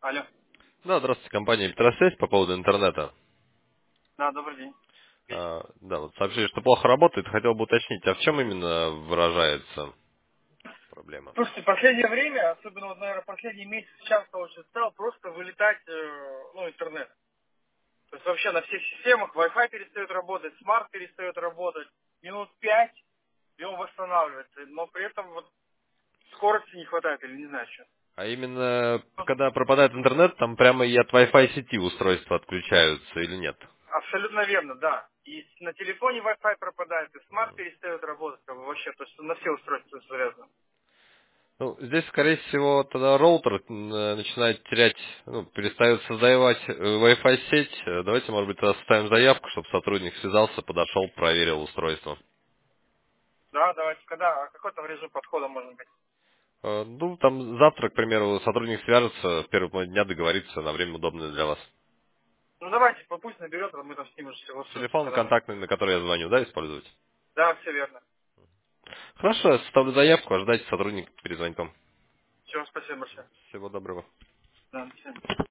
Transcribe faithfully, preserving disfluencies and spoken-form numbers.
Алло. Да, здравствуйте, компания Электросвязь по поводу интернета. Да, добрый день. Вечер. А, да, вот сообщили, что плохо работает. Хотел бы уточнить, а в чем именно выражается проблема? Слушайте, в последнее время, особенно, вот, наверное, последний месяц, часто очень стал просто вылетать, э, ну, интернет. То есть вообще на всех системах Wi-Fi перестает работать, смарт перестает работать. Минут пять, и он восстанавливается. Но при этом вот скорости не хватает, или не знаю что. А именно, когда пропадает интернет, там прямо и от Wi-Fi сети устройства отключаются или нет? Абсолютно верно, да. И на телефоне Wi-Fi пропадает, и смарт перестает работать, как бы вообще, то есть на все устройства завязано. Ну, здесь, скорее всего, тогда роутер м, э, начинает терять, ну, перестает создавать э, Wi-Fi сеть. Э, Давайте, может быть, тогда составим заявку, чтобы сотрудник связался, подошел, проверил устройство. Да, давайте, когда, а какой там режим подхода может быть? Э, Ну, там завтра, к примеру, сотрудник свяжется, в первый половине дня договорится на время удобное для вас. Ну давайте, пусть наберет, а мы там с ним уже согласуем, Телефон когда мы. контактный, на который я звоню, да, использовать? Да, все верно. Хорошо, я составлю заявку, ожидайте сотрудника перезвонит вам. Все, спасибо большое. Всего доброго. Да, до свидания.